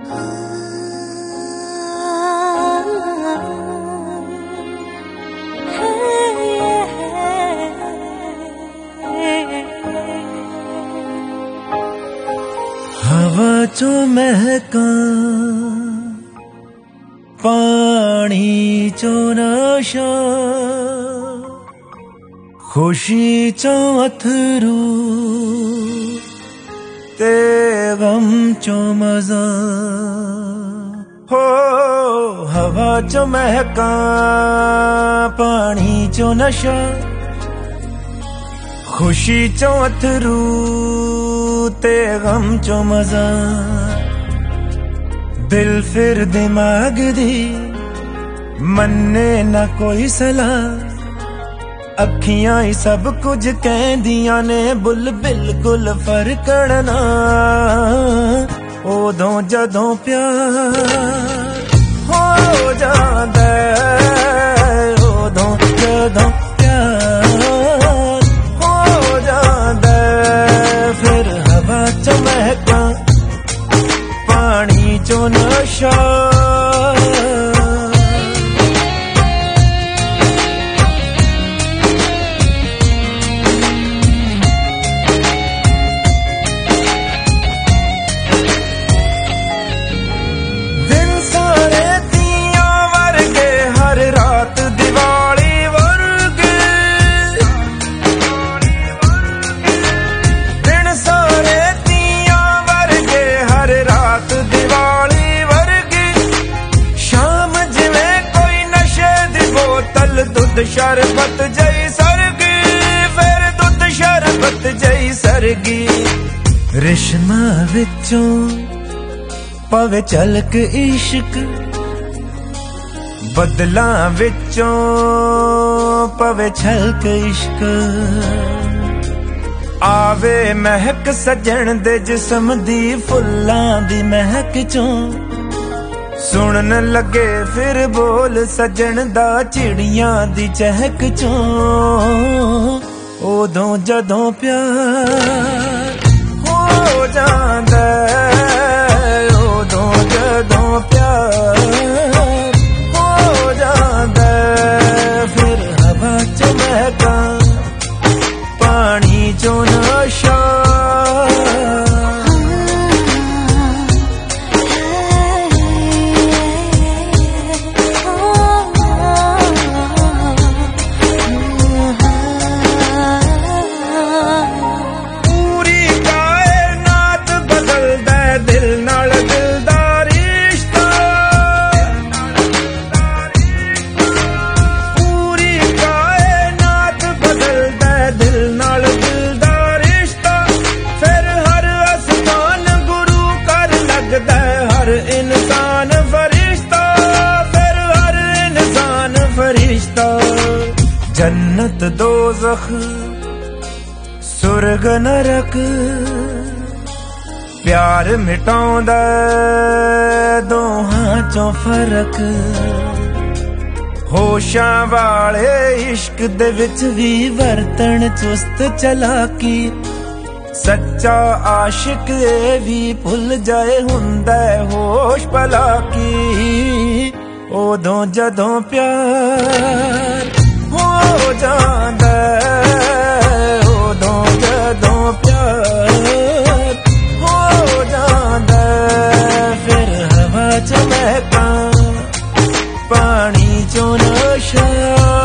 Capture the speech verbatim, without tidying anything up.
हवा चो महका पानी चो नशा खुशी चो अथरू ते गम चो मजा हो। हवा चो महका पानी चो नशा खुशी चो अथरू ते गम चो मजा दिल फिर दिमाग दी मन्ने ना कोई सलाह अखियां ही सब कुछ कहदियां ने बुल बिल्कुल फरकना उदों जदों प्यार हो जांदा उदों जदों प्यार हो जांदा फिर हवा च महका पानी चो नशा दिन सारे दियां वर्गे हर रात दिवाली वर्गे दिन सारे दियां वर्गे हर रात दिवाली वर्गी शाम जिवें कोई नशे दी बोतल दुध शरबत जई सरगी फिर दुध शरबत जई सरगी रिश्मा विचों पवे झलक इश्क बदलां विचों पवे झलक इश्क आवे महक सजन दे जिस्म दी फुल्लां दी महक चों सुनन लगे फिर बोल सजन दा चिड़ियां दी चहक चों उदों जदों प्यार हो जांदा उदों जदों प्यार हो जांदा फिर हवा च महका पानी चो नशा पूरी कायनात बदलदा दिल नाल दिल दा रिश्ता पूरी कायनात बदलदा दिल नाल दिल दा रिश्ता फिर हर आसमान गुरु कर लगदा हर इंसान फरिश्ता फिर हर इंसान फरिश्ता जन्नत दोज़ख सुर्ग नरक प्यार मिटाउंदा दोहां चों फरक होशां वाले इश्क दे विच भी वरतन चुस्त चलाकी सच्चा आशिक ए भी भुल जाए हुंदा होश भलाकी उदों जदों प्यार हो जांदा उदों जदों प्यार हो जांदा फिर हवा च महका पानी चो नशा।